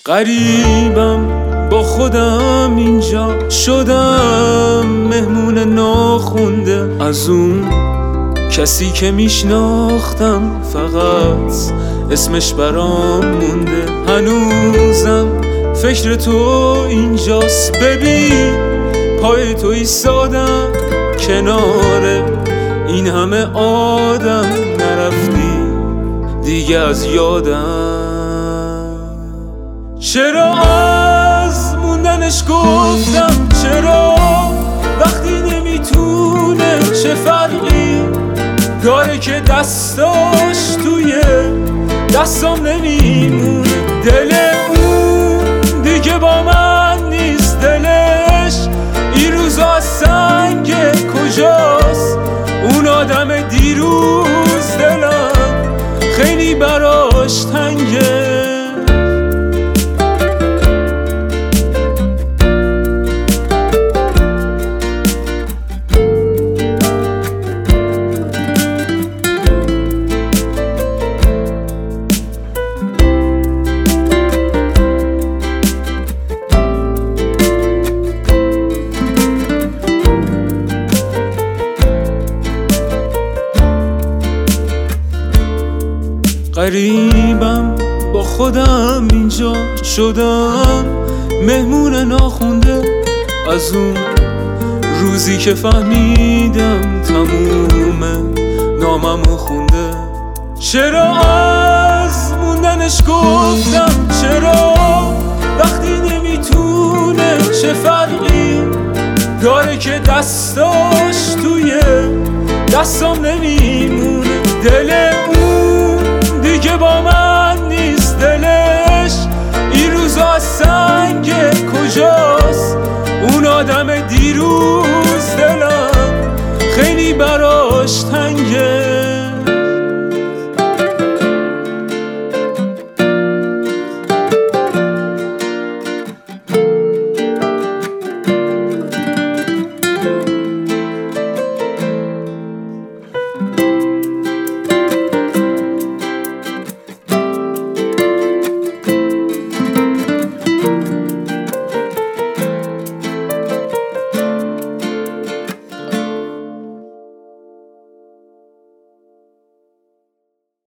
غریبم با خودم اینجا شدم، مهمون ناخونده از اون کسی که میشناختم، فقط اسمش برام مونده. هنوزم فکر تو اینجاست، ببین پای تو ایستادم کنار این همه آدم، نرفتی دیگه از یادم. چرا از موندنش گفتم، چرا وقتی نمیتونه چه فرقی داره که دستاش توی دستام نمیمونه. دل اون دیگه با من نیست، دلش این روزا سنگ کجاست؟ اون آدم دیروز دلم خیلی براش تنگه. غریبم با خودم اینجا شدم، مهمون ناخونده از اون روزی که فهمیدم تمومه ناممو خونده. چرا از موندنش گفتم، چرا وقتی نمیتونه چه فرقی داره که دستاش توی دستام نمیمونه. دل دیگه با من نیست، دلش این روزا سنگ کجاست؟ اون آدم دیروز دلم خیلی براش تنگه.